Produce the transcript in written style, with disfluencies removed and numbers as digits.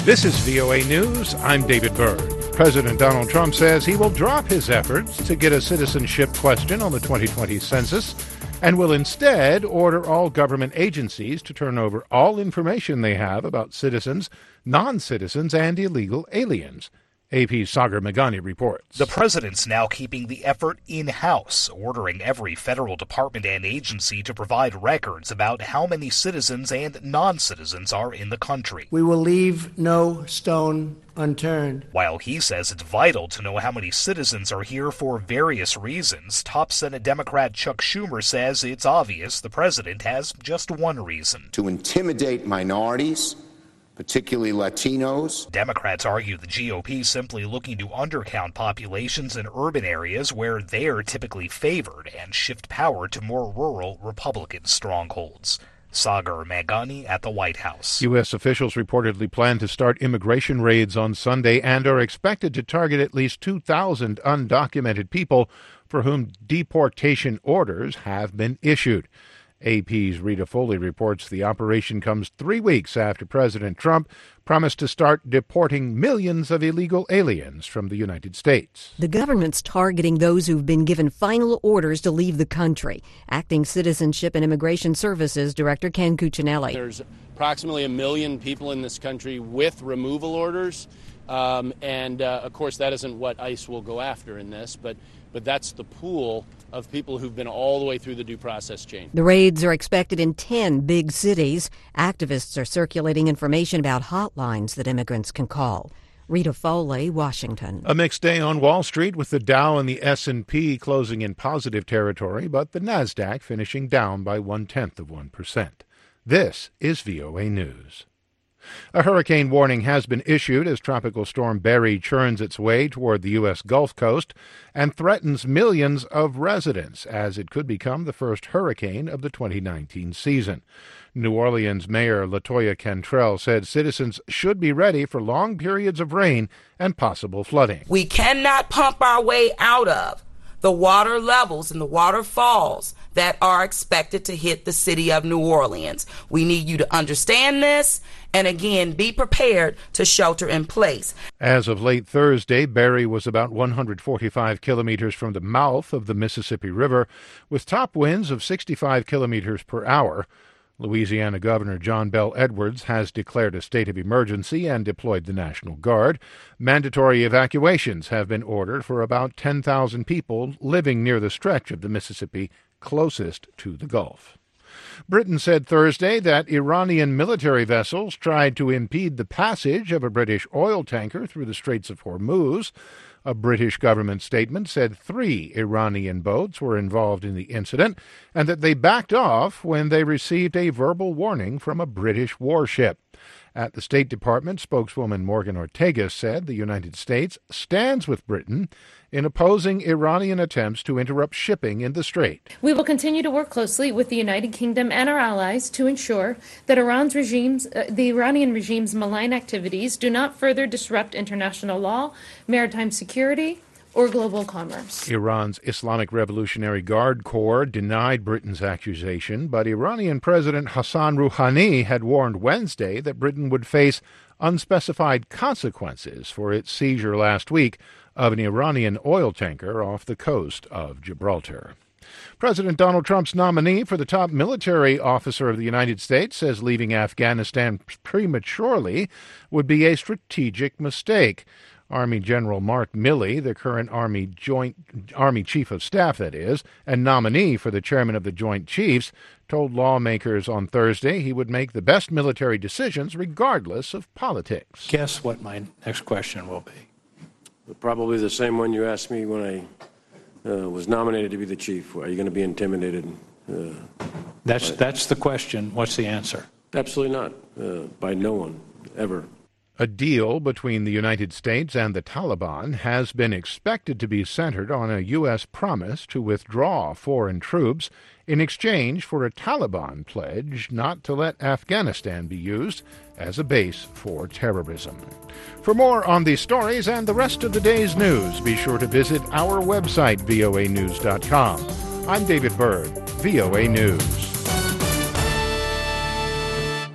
This is VOA News. I'm David Byrd. President Donald Trump says he will drop his efforts to get a citizenship question on the 2020 census and will instead order all government agencies to turn over all information they have about citizens, non-citizens, and illegal aliens. AP's Sagar Meghani reports. The president's now keeping the effort in-house, ordering every federal department and agency to provide records about how many citizens and non-citizens are in the country. We will leave no stone unturned. While he says it's vital to know how many citizens are here for various reasons, top Senate Democrat Chuck Schumer says it's obvious the president has just one reason: to intimidate minorities, particularly Latinos. Democrats argue the GOP is simply looking to undercount populations in urban areas where they're typically favored and shift power to more rural Republican strongholds. Sagar Meghani at the White House. U.S. officials reportedly plan to start immigration raids on Sunday and are expected to target at least 2,000 undocumented people for whom deportation orders have been issued. AP's Rita Foley reports the operation comes 3 weeks after President Trump promised to start deporting millions of illegal aliens from the United States. The government's targeting those who've been given final orders to leave the country. Acting Citizenship and Immigration Services Director Ken Cuccinelli. There's approximately 1 million people in this country with removal orders. Of course, that isn't what ICE will go after in this, but that's the pool of people who've been all the way through the due process chain. The raids are expected in 10 big cities. Activists are circulating information about hotlines that immigrants can call. Rita Foley, Washington. A mixed day on Wall Street with the Dow and the S&P closing in positive territory, but the Nasdaq finishing down by 0.1%. This is VOA News. A hurricane warning has been issued as Tropical Storm Barry churns its way toward the U.S. Gulf Coast and threatens millions of residents as it could become the first hurricane of the 2019 season. New Orleans Mayor LaToya Cantrell said citizens should be ready for long periods of rain and possible flooding. We cannot pump our way out of the water levels and the waterfalls that are expected to hit the city of New Orleans. We need you to understand this and, again, be prepared to shelter in place. As of late Thursday, Barry was about 145 kilometers from the mouth of the Mississippi River, with top winds of 65 kilometers per hour. Louisiana Governor John Bel Edwards has declared a state of emergency and deployed the National Guard. Mandatory evacuations have been ordered for about 10,000 people living near the stretch of the Mississippi closest to the Gulf. Britain said Thursday that Iranian military vessels tried to impede the passage of a British oil tanker through the Straits of Hormuz. A British government statement said 3 Iranian boats were involved in the incident and that they backed off when they received a verbal warning from a British warship. At the State Department, spokeswoman Morgan Ortagus said the United States stands with Britain in opposing Iranian attempts to interrupt shipping in the Strait. We will continue to work closely with the United Kingdom and our allies to ensure that the Iranian regime's malign activities do not further disrupt international law, maritime security, or global commerce. Iran's Islamic Revolutionary Guard Corps denied Britain's accusation, but Iranian President Hassan Rouhani had warned Wednesday that Britain would face unspecified consequences for its seizure last week of an Iranian oil tanker off the coast of Gibraltar. President Donald Trump's nominee for the top military officer of the United States says leaving Afghanistan prematurely would be a strategic mistake. Army General Mark Milley, the current Army Chief of Staff, that is, and nominee for the chairman of the Joint Chiefs, told lawmakers on Thursday he would make the best military decisions regardless of politics. Guess what my next question will be? Probably the same one you asked me when I was nominated to be the chief. Are you going to be intimidated? That's the question. What's the answer? Absolutely not. By no one, ever. A deal between the United States and the Taliban has been expected to be centered on a U.S. promise to withdraw foreign troops in exchange for a Taliban pledge not to let Afghanistan be used as a base for terrorism. For more on these stories and the rest of the day's news, be sure to visit our website, voanews.com. I'm David Byrd, VOA News.